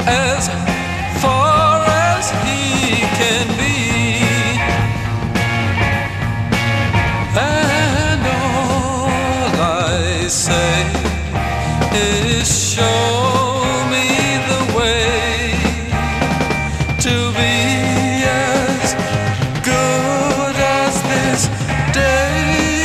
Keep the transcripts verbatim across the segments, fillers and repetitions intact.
as far as he can be, and all I say is show me the way to be as good as this day.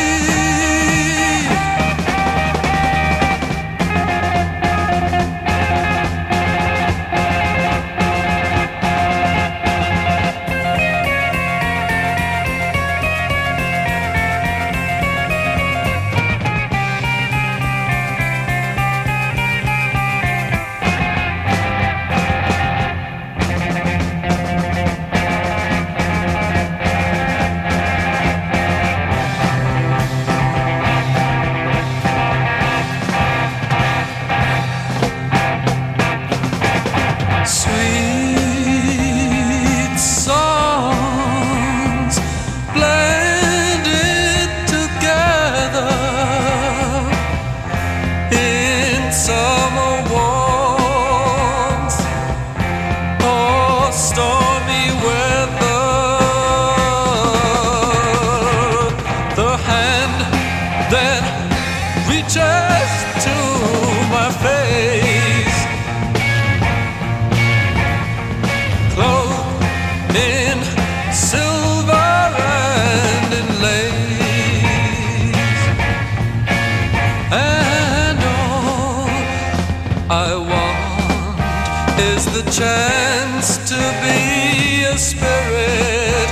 Sweet songs blended together in summer warmth or stormy weather. The hand that reaches to my face, in silver and in lace, and all I want is the chance to be a spirit